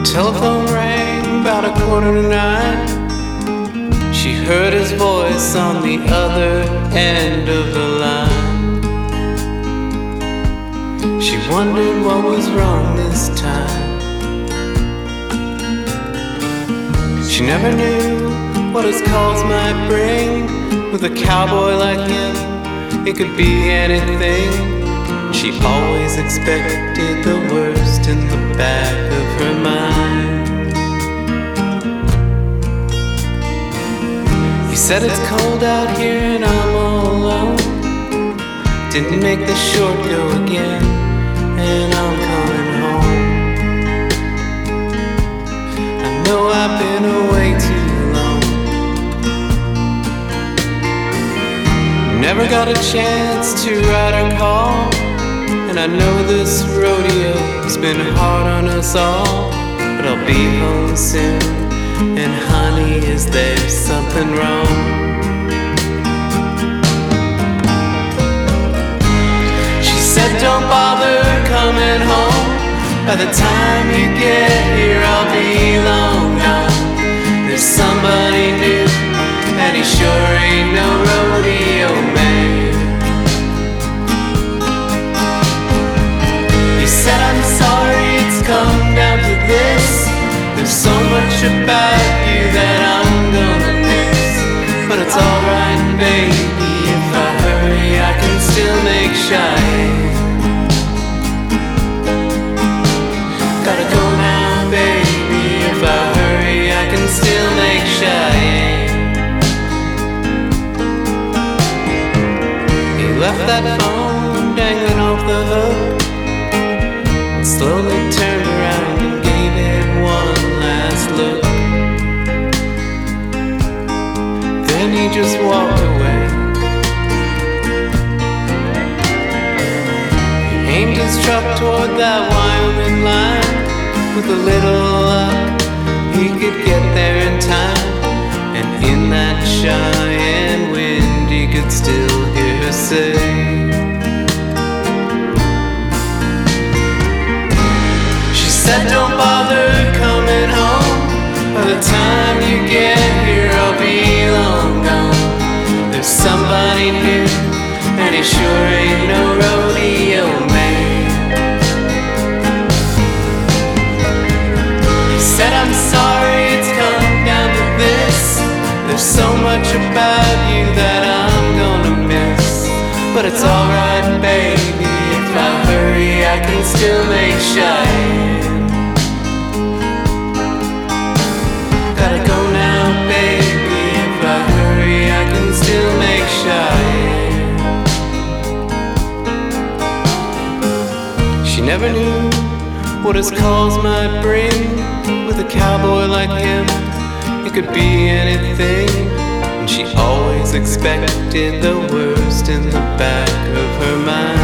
Telephone rang about 9:15. She heard his voice on the other end of the line. She wondered what was wrong this time. She never knew what his calls might bring. With a cowboy like him, it could be anything. She always expected the worst in the back of her mind. He said it's cold out here and I'm all alone. Didn't make the short go again, and I'm coming home. I know I've been away too long. Never got a chance to write or call. And I know this rodeo's been hard on us all, but I'll be home soon. And honey, is there something wrong? She said, don't bother coming home. By the time you get here, I'll be long gone. There's somebody new, and he sure ain't no rodeo man. Said, I'm sorry it's come down to this. There's so much about you that I'm gonna miss. But it's alright, baby, if I hurry I can still make Cheyenne. Gotta go now, baby, if I hurry I can still make Cheyenne. He left that phone dangling off the hook, slowly turned around and gave it one last look. Then he just walked away. He aimed his truck toward that Wyoming line. With a little luck, he could get there in time. And in that Cheyenne wind, he could still hear her say, said, don't bother coming home. By the time you get here, I'll be long gone. There's somebody new, and he sure ain't no rodeo man. He said, I'm sorry it's come down to this. There's so much about you that I'm gonna miss. But it's alright, baby, if I hurry I can still make Cheyenne. Gotta go now, baby, if I hurry I can still make Cheyenne. She never knew what his calls might bring. With a cowboy like him, it could be anything. And she always expected the worst in the back of her mind.